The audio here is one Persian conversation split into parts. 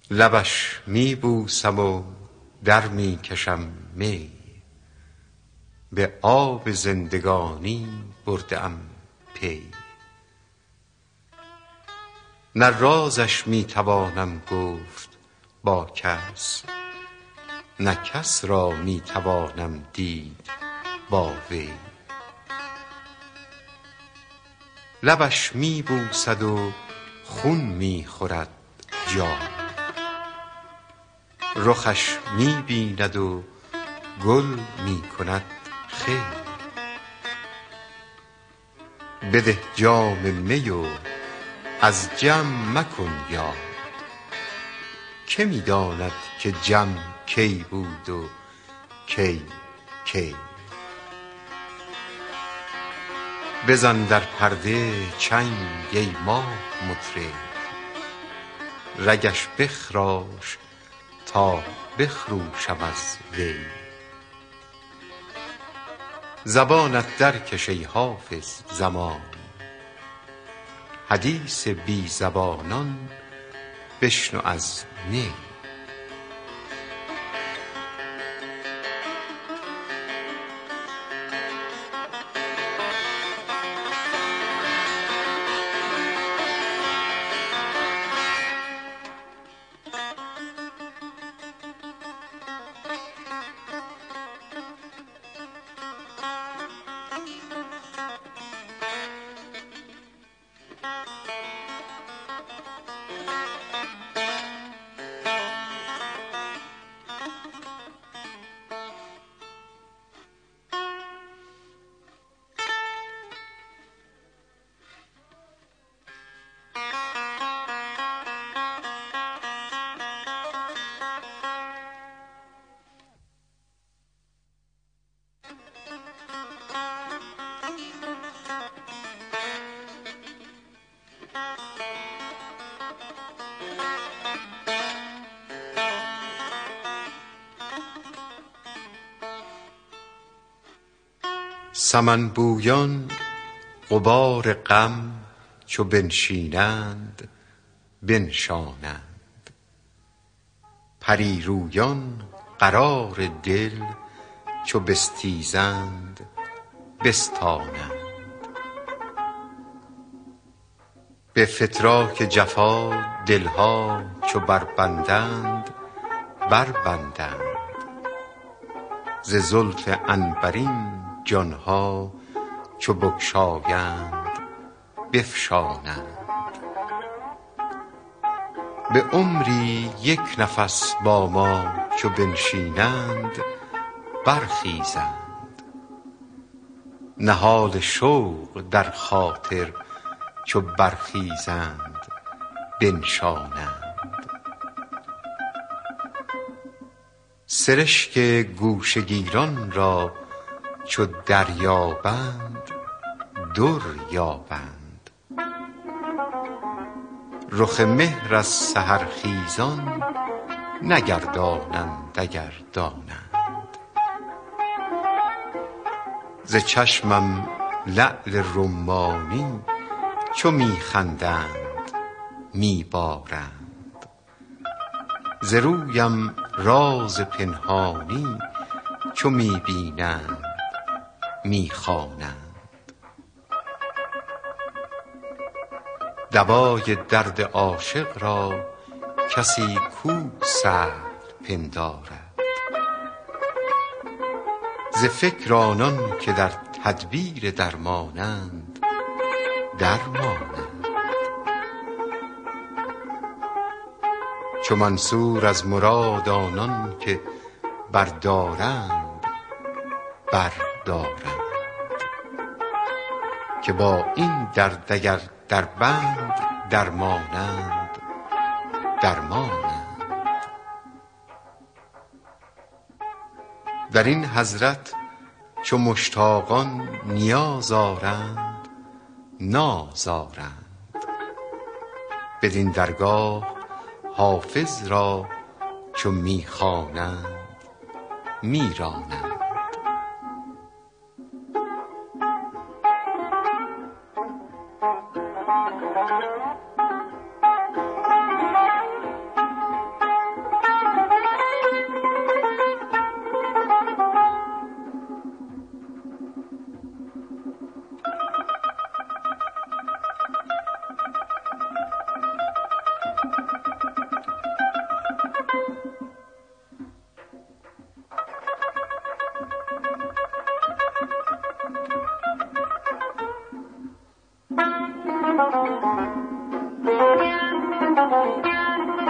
لبش می بوسم و در می کشم می، به آب زندگانی برده ام پی. نه رازش می توانم گفت با کس، نه کس را می توانم دید با وی. لبش می بوسد و خون می خورد جام، رخش می بیند و گل می کند خیر. بده جام می و از جم مکن یاد، که می داند که جم کی بود و کی کی. بزن در پرده چنگ ای ماه مطرب، رگش بخراش تا بخروشم از وی. زبانت درکش ای حافظ زمانی، حدیث بی زبانان بشنو از نی. سمن بویان غبار غم چو بنشینند بنشانند، پری رویان قرار دل چو بستیزند بستانند. به فتراک جفا دلها چو بربندند بربندند، ز زلف عنبرین جانها چو بگشایند بفشانند. به عمری یک نفس با ما چو بنشینند برخیزند، نهال شوق در خاطر چو برخیزند بنشانند. سرشک گوشه گیران را چو دریابند در یابند، رخ مهر از سحرخیزان نگردانند اگر دانند. ز چشمم لعل رمانی چو می خندند می بارند، ز رویم راز پنهانی چو می بینند می خوانند. دوای درد عاشق را کسی کو سهل پندارد، ز فکر آنان که در تدبیر درمانند درمانند. چو منصور از مراد آنان که بردارند بردارند، که با این درد اگر در بند درمانند درمانند. در این حضرت چو مشتاقان نیاز آرند ناز آرند، بدین درگاه حافظ را چو می خوانند می رانند.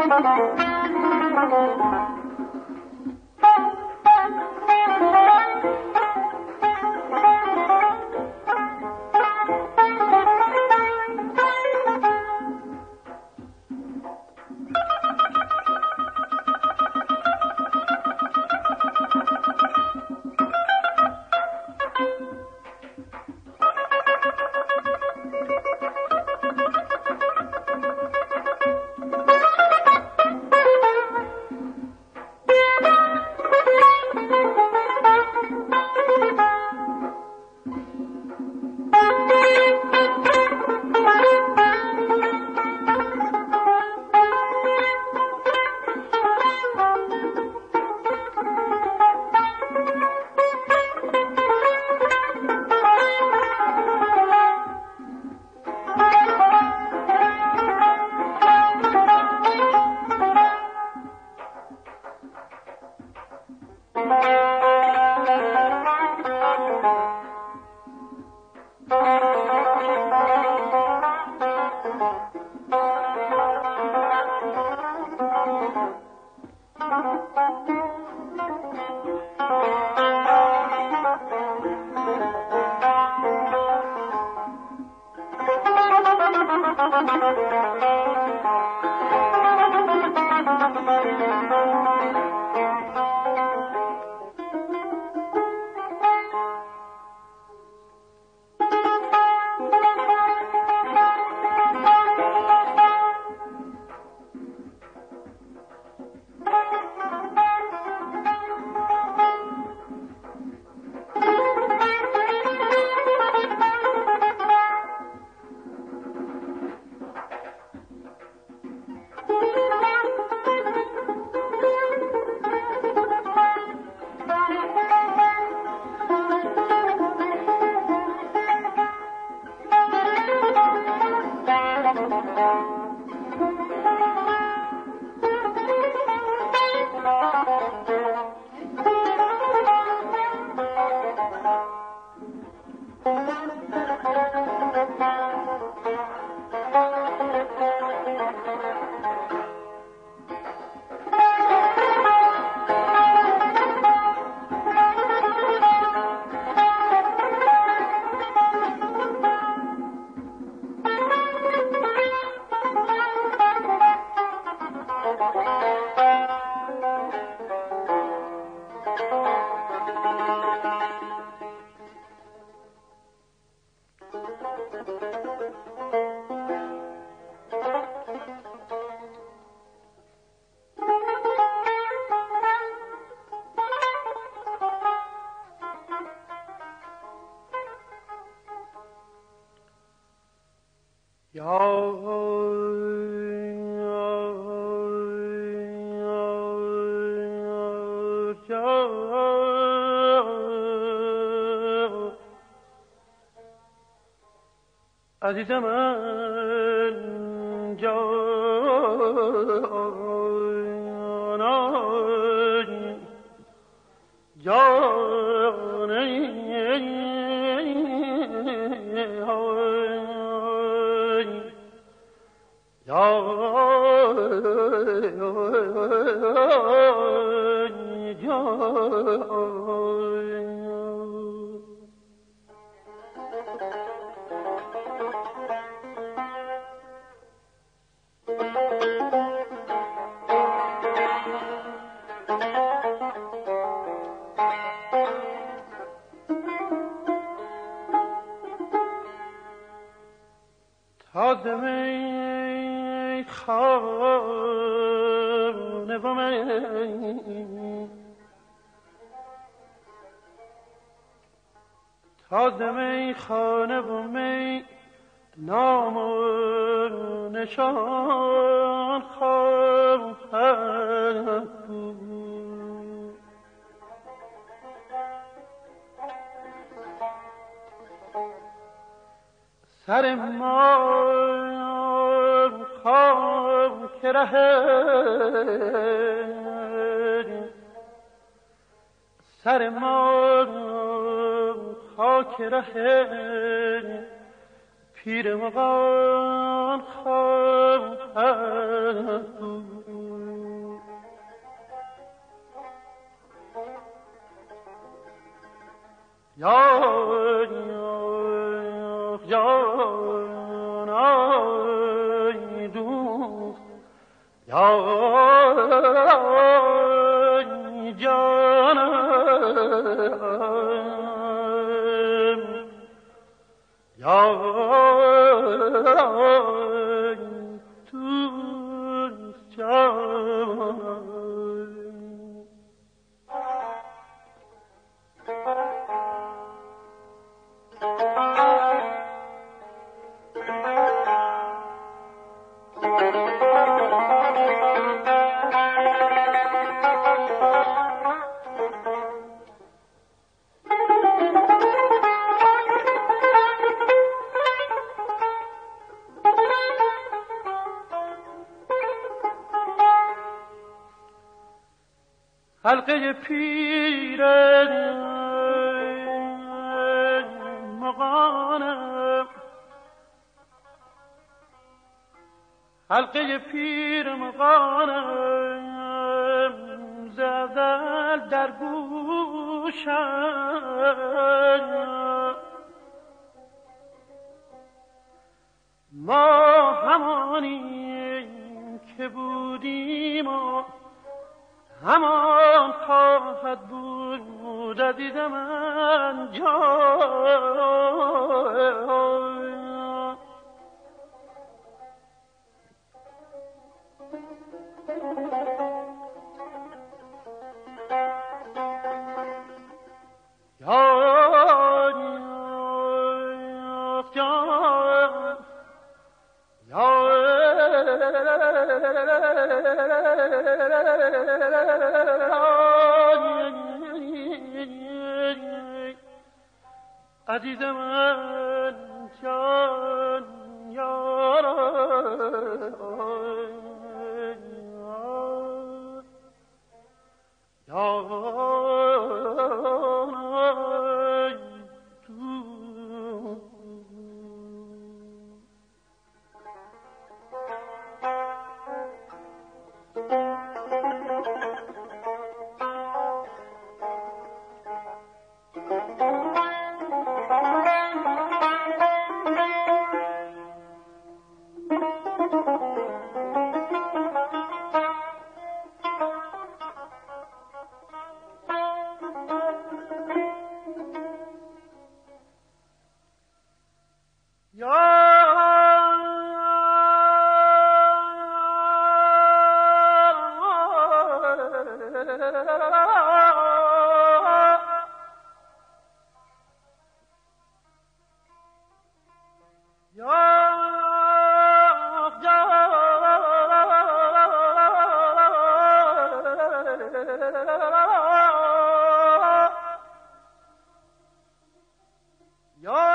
عزیز من جانان تازه می خانه و می تازه می خانه و می نام و نشان خواهد بود. سر ما خاک ره سر ما خاک ره پیر مغان خواهد بود. حلقه پیر مغانم، حلقه پیر مغانم زدل در گوشم. ما همانیم که بودیم و همان خواهد بود عزیز من جان. عزیز من جان یا